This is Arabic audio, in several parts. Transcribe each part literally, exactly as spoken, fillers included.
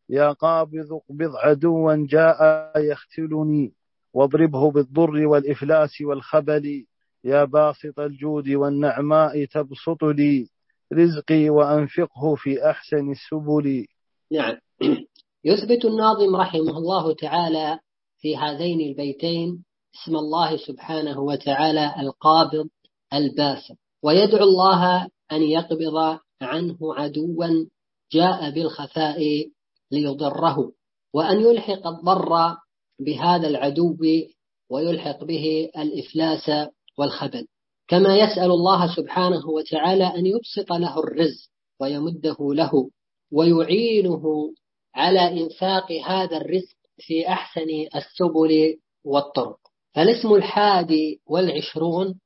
يا قابض اقبض عدوا جاء يختلني، واضربه بالضر والإفلاس والخبل. يا باسط الجود والنعماء تبسط لي رزقي وأنفقه في أحسن السبل. نعم. يثبت الناظم رحمه الله تعالى في هذين البيتين اسم الله سبحانه وتعالى القابض الباسط، ويدعو الله أن يقبض عنه عدوا جاء بالخفاء ليضره، وأن يلحق الضر بهذا العدو ويلحق به الإفلاس والخبل، كما يسأل الله سبحانه وتعالى أن يبسط له الرزق ويمده له ويعينه على إنفاق هذا الرزق في أحسن السبل والطرق. فالاسم الحادي والعشرون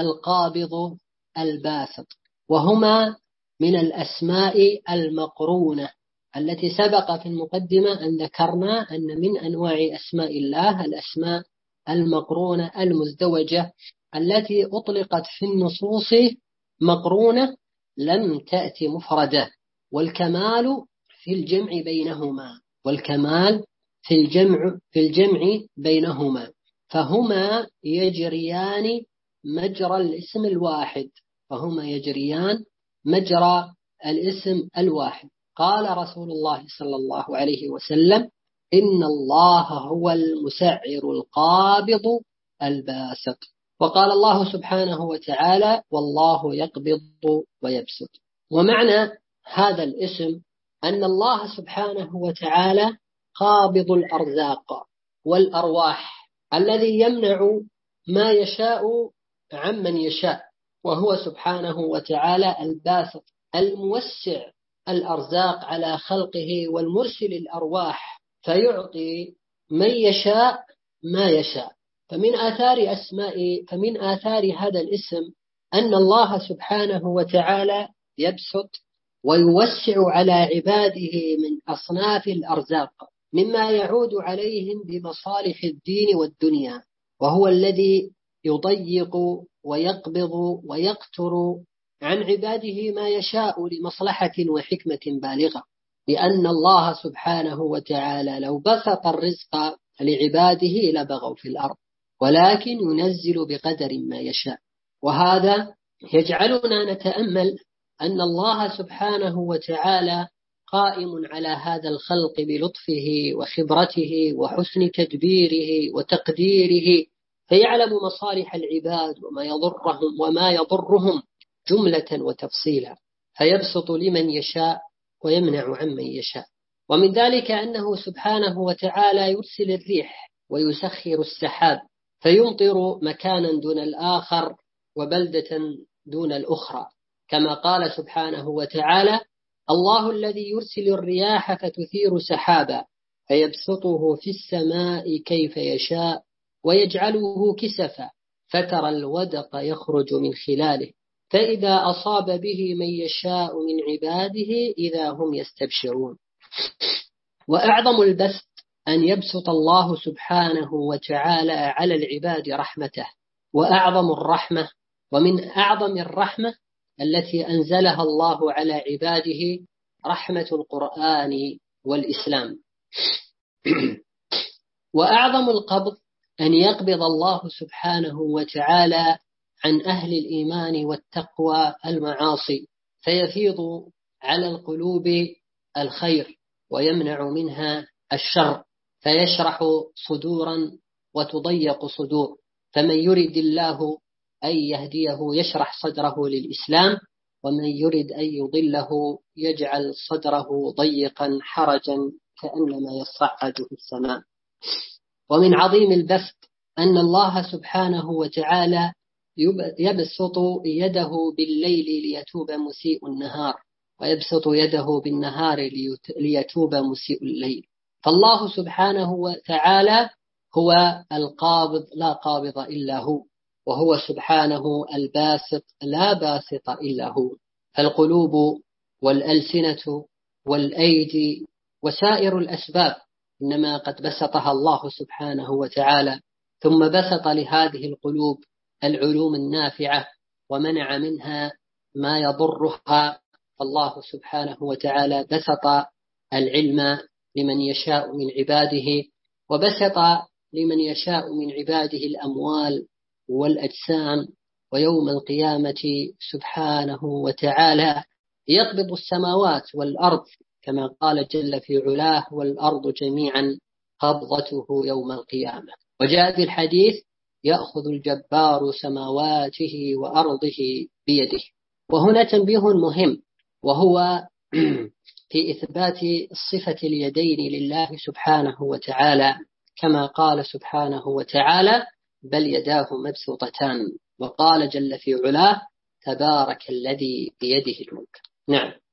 القابض الباسط، وهما من الأسماء المقرونة التي سبق في المقدمة أن ذكرنا أن من أنواع أسماء الله الأسماء المقرونة المزدوجة التي أطلقت في النصوص مقرونة لم تأتي مفردة، والكمال في الجمع بينهما والكمال في الجمع في الجمع بينهما فهما يجريان مجرى الاسم الواحد فهما يجريان مجرى الاسم الواحد. قال رسول الله صلى الله عليه وسلم: إن الله هو المسعر القابض الباسط. وقال الله سبحانه وتعالى: والله يقبض ويبسط. ومعنى هذا الاسم أن الله سبحانه وتعالى قابض الأرزاق والأرواح الذي يمنع ما يشاء عمن يشاء، وهو سبحانه وتعالى الباسط الموسع الأرزاق على خلقه والمرسل الأرواح فيعطي من يشاء ما يشاء. فمن آثار أسماء فمن آثار هذا الاسم أن الله سبحانه وتعالى يبسط ويوسع على عباده من أصناف الأرزاق مما يعود عليهم بمصالح الدين والدنيا، وهو الذي يضيق ويقبض ويقتر عن عباده ما يشاء لمصلحة وحكمة بالغة، لأن الله سبحانه وتعالى لو بسط الرزق لعباده لبغوا في الأرض، ولكن ينزل بقدر ما يشاء. وهذا يجعلنا نتأمل أن الله سبحانه وتعالى قائم على هذا الخلق بلطفه وخبرته وحسن تدبيره وتقديره، فيعلم مصالح العباد وما يضرهم وما يضرهم جملة وتفصيلا، فيبسط لمن يشاء ويمنع عمن يشاء. ومن ذلك أنه سبحانه وتعالى يرسل الريح ويسخر السحاب فيمطر مكانا دون الآخر وبلدة دون الأخرى، كما قال سبحانه وتعالى: الله الذي يرسل الرياح فتثير سحابا فيبسطه في السماء كيف يشاء ويجعله كسفا فترى الودق يخرج من خلاله فإذا أصاب به من يشاء من عباده إذا هم يستبشرون. وأعظم البسط أن يبسط الله سبحانه وتعالى على العباد رحمته، وأعظم الرحمة ومن أعظم الرحمة التي أنزلها الله على عباده رحمة القرآن والإسلام. وأعظم القبض أن يقبض الله سبحانه وتعالى عن أهل الإيمان والتقوى المعاصي فيفيض على القلوب الخير ويمنع منها الشر، فيشرح صدورا وتضيق صدور. فمن يرد الله أن يهديه يشرح صدره للإسلام، ومن يرد أن يضله يجعل صدره ضيقا حرجا كأنما يصعد في السماء. ومن عظيم البسط أن الله سبحانه وتعالى يبسط يده بالليل ليتوب مسيء النهار، ويبسط يده بالنهار ليتوب مسيء الليل. فالله سبحانه وتعالى هو القابض لا قابض إلا هو، وهو سبحانه الباسط لا باسط إلا هو. فالقلوب والألسنة والأيدي وسائر الأسباب إنما قد بسطها الله سبحانه وتعالى، ثم بسط لهذه القلوب العلوم النافعة ومنع منها ما يضرها. فالله سبحانه وتعالى بسط العلم لمن يشاء من عباده، وبسط لمن يشاء من عباده الأموال والأجسام. ويوم القيامة سبحانه وتعالى يقبض السماوات والأرض كما قال جل في علاه: والأرض جميعا قبضته يوم القيامة. وجاء في الحديث: يأخذ الجبار سماواته وأرضه بيده. وهنا تنبيه مهم، وهو في إثبات صفة اليدين لله سبحانه وتعالى، كما قال سبحانه وتعالى: بل يداه مبسوطتان. وقال جل في علاه: تبارك الذي بيده الملك. نعم.